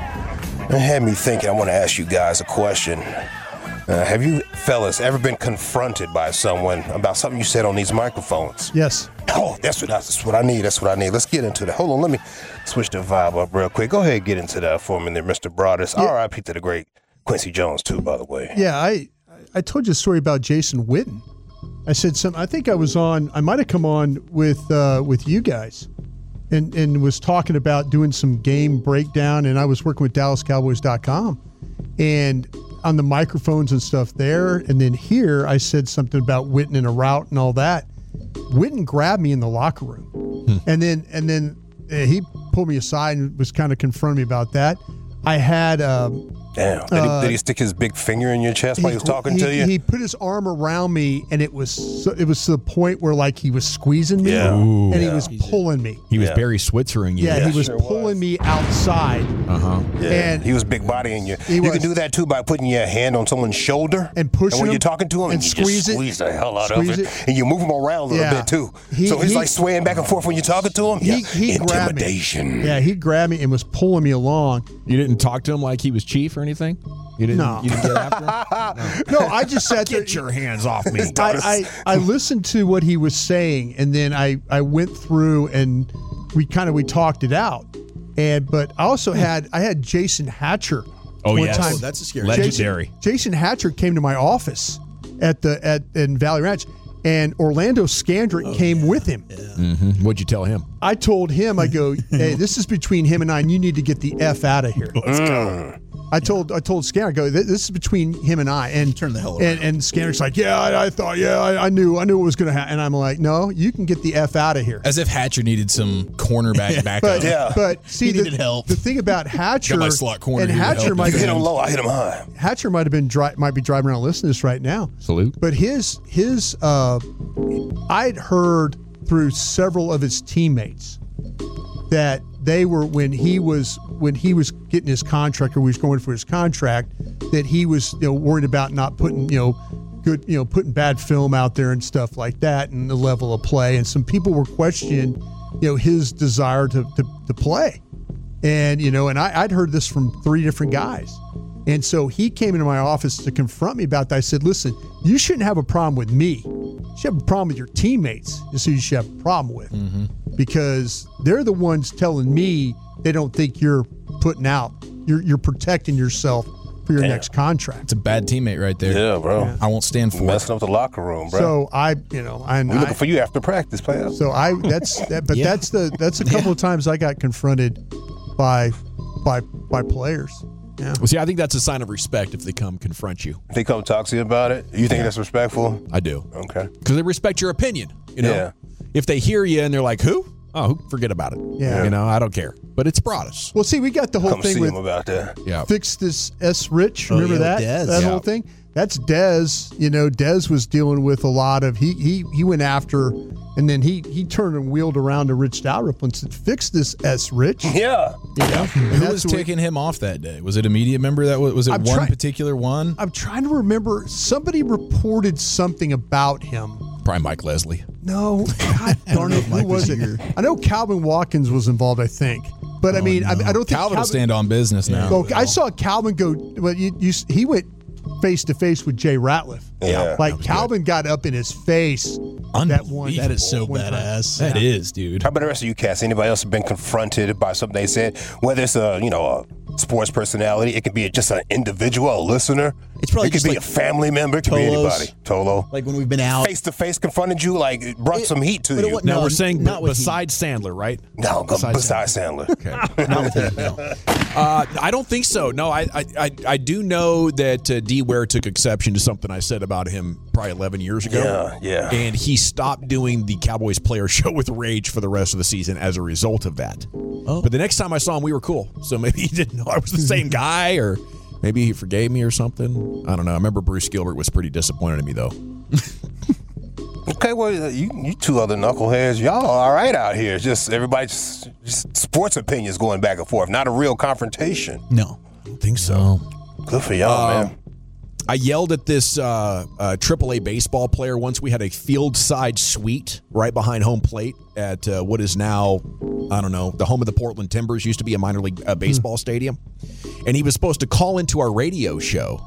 It had me thinking. I want to ask you guys a question. Have you fellas ever been confronted by someone about something you said on these microphones? Yes. Oh, that's what I need. Let's get into that. Hold on, let me switch the vibe up real quick. Go ahead and get into that for me there, Mr. Broadus. Yeah. R.I.P. to the great Quincy Jones, too, by the way. Yeah, I told you a story about Jason Witten. I said I think I might have come on with you guys and was talking about doing some game breakdown, and I was working with DallasCowboys.com. And on the microphones and stuff there, and then here I said something about Witten and a route and all that. Witten grabbed me in the locker room, and then he pulled me aside and was kind of confronting me about that. I had damn. Did he stick his big finger in your chest while he was talking to you? He put his arm around me, and it was to the point where like he was squeezing me, and he was pulling me. He was Barry Switzering you. Yeah, he was pulling me outside. Yeah. And he was big bodying you. You can do that too by putting your hand on someone's shoulder and pushing. And when you're talking to him, and you squeeze just squeeze the hell out of it, and you move him around a little bit too. So he's like swaying back and forth when you're talking to him. He intimidation. Grabbed me. Yeah, he grabbed me and was pulling me along. You didn't talk to him like he was chief or anything? You didn't get after him? No, I just sat there. Get your hands off me. I listened to what he was saying, and then I went through and we talked it out. But I also had Jason Hatcher. Oh, yes. Time. Oh, that's a scary legendary. Jason Hatcher came to my office in Valley Ranch, and Orlando Scandrick came with him. Yeah. Mm-hmm. What'd you tell him? I told him, I go, hey, this is between him and I, and you need to get the F out of here. Let's go. I told Scandrick, I go, this is between him and I. And turn the hell around. And Scandrick's like, I knew it was going to happen. And I'm like, no, you can get the F out of here. As if Hatcher needed some cornerback backup. But see, he needed help. The thing about Hatcher, got my slot corner, and Hatcher might hit him low, I hit him high. Hatcher might be driving around listening to this right now. Salute. But his I'd heard through several of his teammates that they were when he was getting his contract, or he was going for his contract, that he was worried about not putting putting bad film out there and stuff like that, and the level of play, and some people were questioning his desire to play, and and I'd heard this from 3 different guys. And so he came into my office to confront me about that. I said, listen, you shouldn't have a problem with me. You should have a problem with your teammates. That's who you should have a problem with. Mm-hmm. Because they're the ones telling me they don't think you're putting out. You're protecting yourself for your next contract. It's a bad teammate right there. Yeah, bro. Yeah. I won't stand for messing up the locker room, bro. So we're looking for you after practice, player. So that's a couple of times I got confronted by players. Yeah. Well, see, I think that's a sign of respect if they come confront you. If they come talk to you about it, you think that's respectful? I do. Okay. Because they respect your opinion. Yeah. If they hear you and they're like, who? Oh, forget about it. Yeah. I don't care. But it's Broadus. Well, see, we got the whole come thing see with him about that. Yeah. Fix this S Rich. Remember that? Dez. That whole thing? That's Dez. Dez was dealing with a lot of he went after, and then he turned and wheeled around to Rich Dalrymple and said, "Fix this S Rich." Yeah. Who was taking him off that day? Was it a media member? Was it particular one? I'm trying to remember. Somebody reported something about him. Probably Mike Leslie. No, God darn it, who was it? I know Calvin Watkins was involved, I think. But I don't think Calvin will stand on business now. I saw Calvin go. Well, he went face-to-face with Jay Ratliff. Yeah. Like, Calvin got up in his face. That is so badass. That is, dude. How about the rest of you cats? Anybody else have been confronted by something they said? Whether it's a sports personality, it could be just an individual, a listener. It's probably it could be a family member. It could be anybody. Tolo. Like when we've been out. Face to face confronted you, like it brought some heat to you. Now we're saying besides Sandler, right? No, besides Sandler. Okay. Not with him, no. I don't think so. No, I do know that D. Ware took exception to something I said about him probably 11 years ago. Yeah. And he stopped doing the Cowboys player show with Rage for the rest of the season as a result of that. Oh. But the next time I saw him, we were cool. So maybe he didn't know I was the same guy, or maybe he forgave me or something. I don't know. I remember Bruce Gilbert was pretty disappointed in me, though. Okay, well, you two other knuckleheads, y'all all right out here. Just everybody, just sports opinions going back and forth, not a real confrontation. No. I don't think so. Good for y'all, man. I yelled at this AAA baseball player once. We had a field side suite right behind home plate at what is now, I don't know, the home of the Portland Timbers. Used to be a minor league baseball stadium. And he was supposed to call into our radio show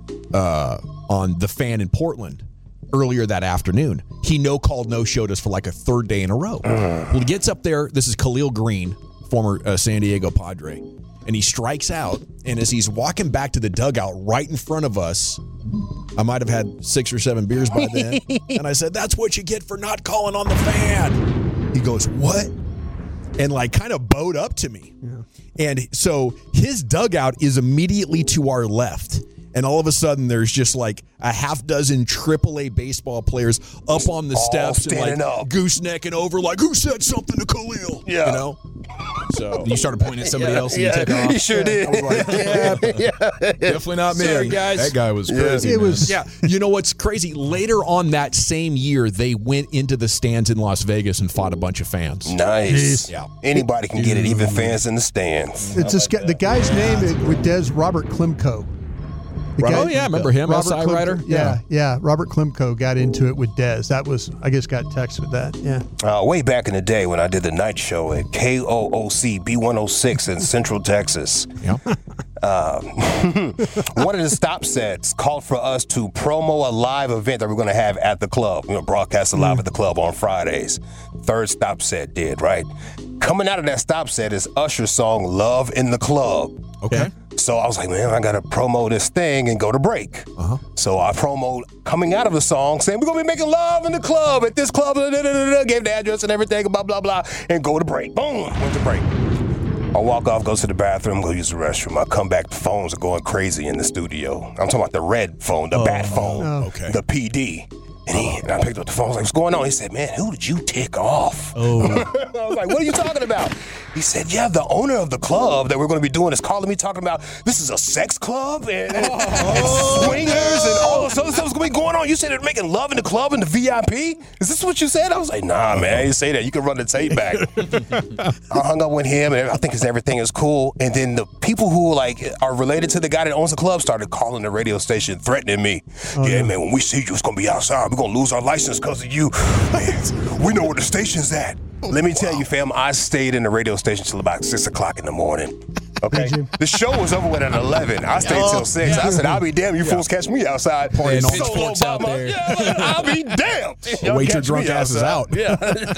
on The Fan in Portland earlier that afternoon. He no-called, no-showed us for like a third day in a row. Well, he gets up there. This is Khalil Green, former San Diego Padre. And he strikes out, and as he's walking back to the dugout right in front of us, I might have had 6 or 7 beers by then, and I said, "That's what you get for not calling on the fan." He goes, "What?" And like kind of bowed up to me. Yeah. And so his dugout is immediately to our left. And all of a sudden, there's just like a half dozen AAA baseball players up on the steps and like goosenecking over, like, "Who said something to Khalil?" Yeah. You know? So you started pointing at somebody else and you took off. You sure did. I was like, definitely not me. Sorry, guys. That guy was crazy. It was. Yeah. You know what's crazy? Later on that same year, they went into the stands in Las Vegas and fought a bunch of fans. Nice. Yeah. Anybody can get it, even fans in the stands. It's the guy's name with Des, Robert Klimko. Oh, yeah, I remember him, SI writer. Yeah. Robert Klimko got into it with Dez. That was, I guess, got text with that. Yeah. Way back in the day when I did the night show at KOOC B106 in Central Texas. Yeah. One of the stop sets called for us to promo a live event that we're going to have at the club. Broadcast live at the club on Fridays. Third stop set did, right? Coming out of that stop set is Usher's song "Love in the Club." Okay. So I was like, man, I got to promo this thing and go to break. So I promoed coming out of the song saying, "We're going to be making love in the club at this club." Gave the address and everything, blah, blah, blah, and go to break. Boom, went to break. I walk off, go to the bathroom, go use the restroom. I come back, the phones are going crazy in the studio. I'm talking about the red phone, the bat phone, the PD. And I picked up the phone. I was like, "What's going on?" He said, "Man, who did you tick off?" I was like, "What are you talking about?" He said, "Yeah, the owner of the club that we're going to be doing is calling me talking about this is a sex club and swingers and all this other stuff's going to be going on. You said they're making love in the club and the VIP? Is this what you said?" I was like, "Nah, man, I didn't say that. You can run the tape back." I hung up with him, and I think everything is cool. And then the people who are related to the guy that owns the club started calling the radio station, threatening me. "Yeah, man, when we see you, it's going to be outside. We're going to lose our license because of you. Man, we know where the station's at." Let me tell you, fam, I stayed in the radio station till about 6 o'clock in the morning. Okay? The show was over with at 11. I stayed till 6. I said, "I'll be damned, you fools catch me outside." Pointing pitchforks out there. Yeah, I'll be damned. Wait your drunk asses out. Yeah.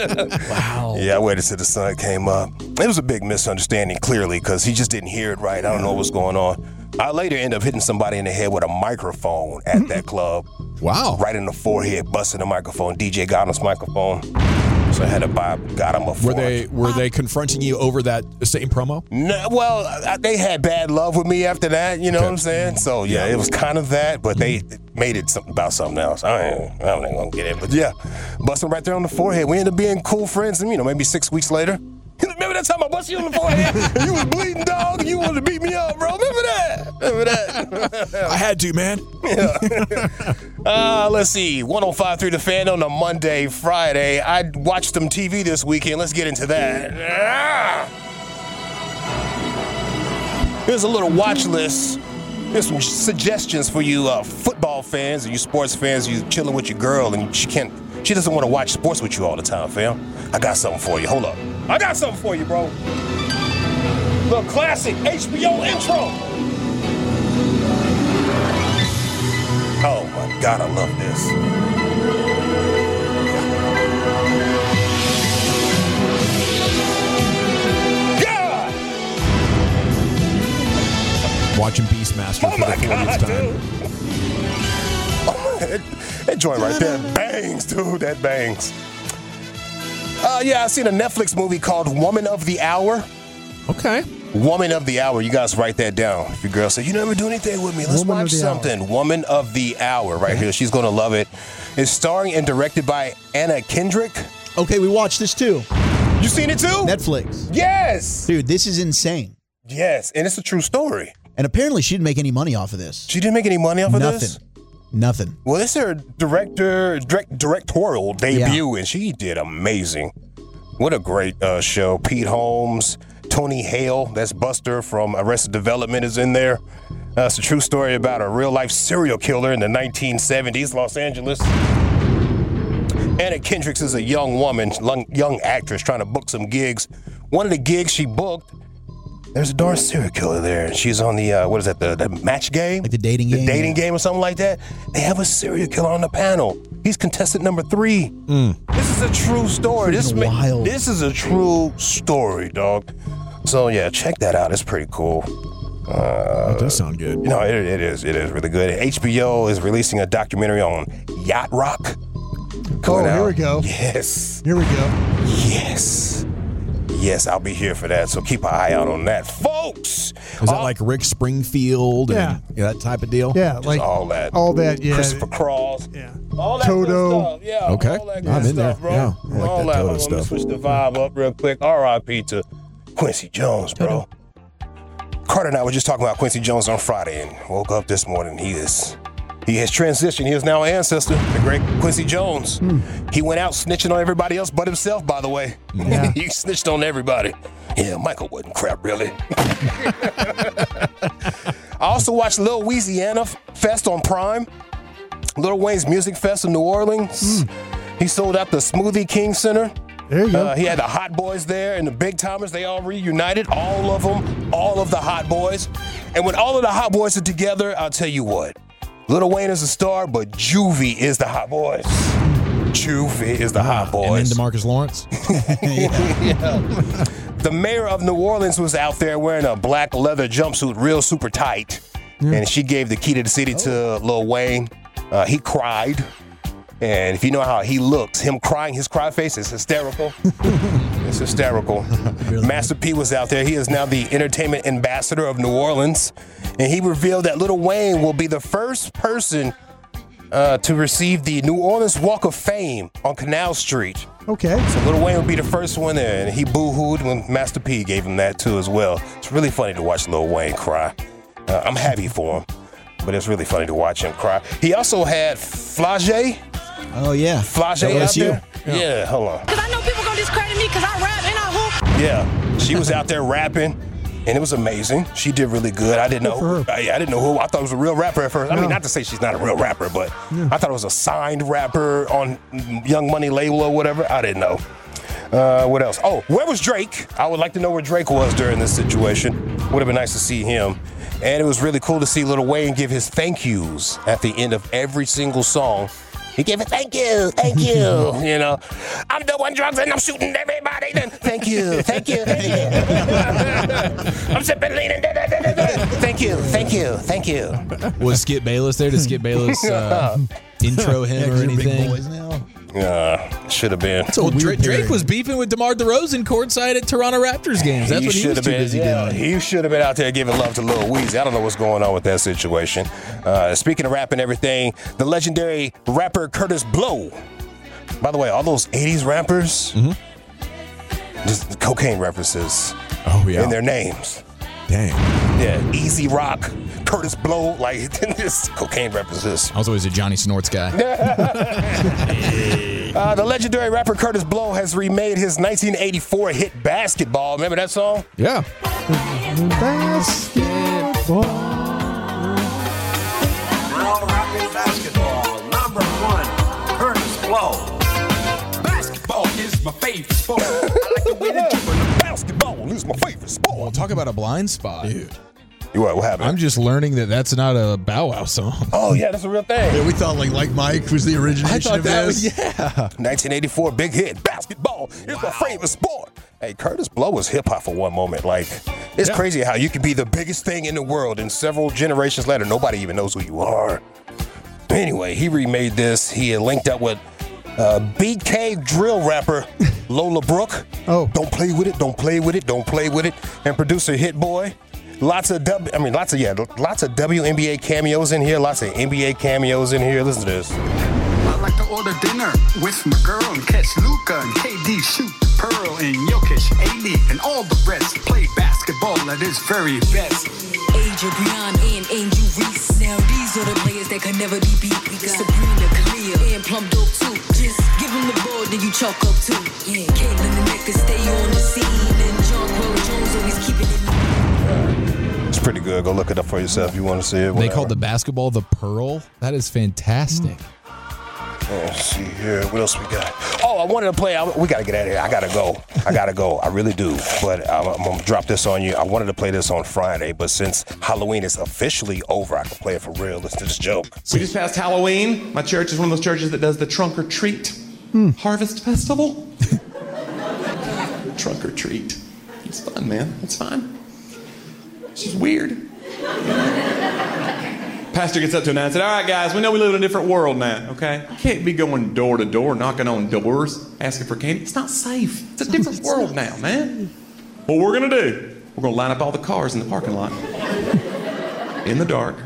Wow. Yeah, I waited till the sun came up. It was a big misunderstanding, clearly, because he just didn't hear it right. I don't know what's going on. I later ended up hitting somebody in the head with a microphone at that club. Wow. Right in the forehead, busting the microphone. DJ got his microphone. So I had to got him a phone. Were they confronting you over that same promo? No, well, they had bad love with me after that, you know what I'm saying? So, yeah, it was kind of that, but they made it about something else. I ain't going to get it, but yeah, busting right there on the forehead. We ended up being cool friends, and, maybe 6 weeks later. Remember that time I busted you on the forehead and you was bleeding, dog, and you wanted to beat me up, bro? Remember that? I had to, man. Yeah. Let's see. 105.3 The Fan on a Monday, Friday. I watched some TV this weekend. Let's get into that. Here's a little watch list. Here's some suggestions for you football fans and you sports fans. You chilling with your girl and she doesn't want to watch sports with you all the time, fam. I got something for you. Hold up. I got something for you, bro. The classic HBO intro. God, I love this. Yeah! Watching Beastmaster for the 40th time. That joint right there bangs, dude. That bangs. Yeah, I seen a Netflix movie called Woman of the Hour. Okay. Woman of the Hour. You guys write that down. If your girl said, you never do anything with me, let's watch something. Woman of the Hour right here. She's going to love it. It's starring and directed by Anna Kendrick. Okay, we watched this too. You seen it too? Netflix. Yes. Dude, this is insane. Yes, and it's a true story. And apparently she didn't make any money off of this. She didn't make any money off of this? Nothing. Well, this is her directorial debut, and she did amazing. What a great show. Pete Holmes, Tony Hale, that's Buster from Arrested Development, is in there. It's a true story about a real-life serial killer in the 1970s, Los Angeles. Anna Kendrick is a young woman, young actress trying to book some gigs. One of the gigs she booked, there's a darn serial killer there. She's on the, what is that, the match game? Like the dating game? The dating game or something like that. They have a serial killer on the panel. He's contestant number 3. This is a true story. This is a true story, dog. So, yeah, check that out. It's pretty cool. That does sound good. No, it is. It is really good. HBO is releasing a documentary on Yacht Rock. Here we go. Yes. Here we go. Yes, I'll be here for that. So keep an eye out on that, folks. Is that like Rick Springfield and that type of deal? Yeah, Just like all that. Yeah. Christopher Cross. Yeah. All that Toto. good stuff. Yeah. Okay. All that good I'm in stuff, there. bro. Yeah, I like all that Toto Let me stuff. switch the vibe up real quick. R.I.P. to Quincy Jones, bro. Carter and I were just talking about Quincy Jones on Friday and woke up this morning. He has transitioned. He is now an ancestor, the great Quincy Jones. He went out snitching on everybody else but himself, by the way. Yeah. He snitched on everybody. Yeah, Michael wasn't crap, really. I also watched Lil Louisiana Fest on Prime. Lil Wayne's Music Fest in New Orleans. He sold out the Smoothie King Center. There you go. He had the Hot Boys there and the Big Timers. They all reunited, all of them, all of the Hot Boys. And when all of the Hot Boys are together, I'll tell you what. Lil Wayne is a star, but Juvie is the Hot Boys. Juvie is the Hot Boys. And then DeMarcus Lawrence. The mayor of New Orleans was out there wearing a black leather jumpsuit, real super tight. And she gave the key to the city to Lil Wayne. He cried. And if you know how he looks, him crying, his cry face is hysterical. It's hysterical. Master P was out there. He is now the entertainment ambassador of New Orleans. And he revealed that Lil Wayne will be the first person to receive the New Orleans Walk of Fame on Canal Street. Okay. So Lil Wayne would be the first one there, and he boo-hooed when Master P gave him that too as well. It's really funny to watch Lil Wayne cry. I'm happy for him, but it's really funny to watch him cry. He also had Flage. Oh, yeah. Flage out there. Yeah, hold on. Because I know people going to discredit me because I rap and I hoop. Yeah, she was out there rapping. And it was amazing. She did really good. I didn't know. I didn't know who. I thought it was a real rapper at first. I mean, not to say she's not a real rapper, but I thought it was a signed rapper on Young Money label or whatever. I didn't know. What else? Oh, where was Drake? I would like to know where Drake was during this situation. Would have been nice to see him. And it was really cool to see Lil Wayne give his thank yous at the end of every single song. He gave it, thank you. You know, I'm doing drugs and I'm shooting everybody. Then thank you. I'm sipping lean and thank you. Was Skip Bayless there? Did Skip Bayless intro him or anything? Should have been. Well, Drake was beefing with DeMar DeRozan courtside at Toronto Raptors games. That's what he was too busy doing. He should have been out there giving love to Lil Weezy. I don't know what's going on with that situation. Speaking of rap and everything, the legendary rapper Curtis Blow. By the way, all those 80s rappers, just cocaine references in their names. Dang. Yeah, Easy Rock, Curtis Blow, like this cocaine references. I was always a Johnny Snorts guy. The legendary rapper Curtis Blow has remade his 1984 hit Basketball. Remember that song? Yeah. Basketball. Now rapping basketball, number 1, Curtis Blow. Basketball is my favorite sport. I like the way that you Basketball is my favorite sport. Well, talk about a blind spot. Dude. What happened? I'm just learning that that's not a Bow Wow song. Oh, yeah, that's a real thing. Yeah, we thought like Mike was the origination of this. 1984 big hit, basketball. It's my favorite sport. Hey, Curtis Blow was hip-hop for one moment. Like, it's crazy how you can be the biggest thing in the world and several generations later, nobody even knows who you are. Anyway, he remade this. He had linked up with BK drill rapper Lola Brooke. Oh. Don't play with it, don't play with it, don't play with it. And producer Hit Boy. Lots of WNBA cameos in here. Lots of NBA cameos in here. Listen to this. I like to order dinner with my girl and catch Luka and KD shoot Pearl and Jokic, AD and all the rest play basketball at its very best. Aja, Brianna, and Angel Reese. Now these are the players that can never be beat. We got Sabrina, Kalia, and Plum Dope too. Just give them the ball, then you chalk up too. Yeah, Caitlin and Mecca stay on the scene, and John Paul Jones always keeping it. It's pretty good. Go look it up for yourself if you want to see it. They called the basketball the Pearl. That is fantastic. Let's see here. What else we got? Oh, I wanted to play. We got to get out of here. I got to go. I really do. But I'm going to drop this on you. I wanted to play this on Friday, but since Halloween is officially over, I can play it for real. Listen to this joke. We just passed Halloween. My church is one of those churches that does the trunk or treat harvest festival. Trunk or treat. It's fun, man. It's fun. It's just weird. Pastor gets up to announce it. All right, guys, we know we live in a different world now, okay? You can't be going door to door, knocking on doors, asking for candy. It's not safe. It's a different world now, man. What we're going to do, we're going to line up all the cars in the parking lot in the dark,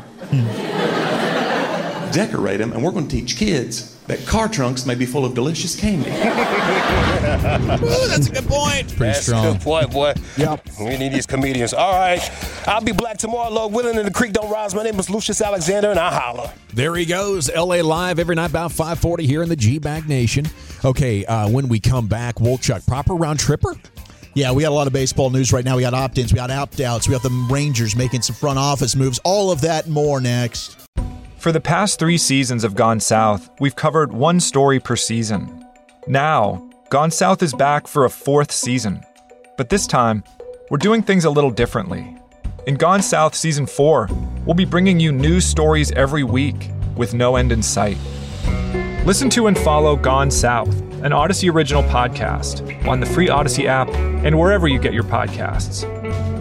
decorate them, and we're going to teach kids that car trunks may be full of delicious candy. Ooh, that's a good point. Pretty strong. That's a good point, boy. Yep. We need these comedians. All right. I'll be black tomorrow, Lord willing, and the creek don't rise. My name is Lucius Alexander, and I holla. There he goes. LA Live every night about 5:40 here in the G-Bag Nation. Okay, when we come back, Wolchuk, proper round tripper? Yeah, we got a lot of baseball news right now. We got opt-ins, we got opt-outs, we got the Rangers making some front office moves. All of that and more next. For the past 3 seasons of Gone South, we've covered one story per season. Now, Gone South is back for a 4th season. But this time, we're doing things a little differently. In Gone South Season 4, we'll be bringing you news stories every week with no end in sight. Listen to and follow Gone South, an Odyssey original podcast, on the free Odyssey app and wherever you get your podcasts.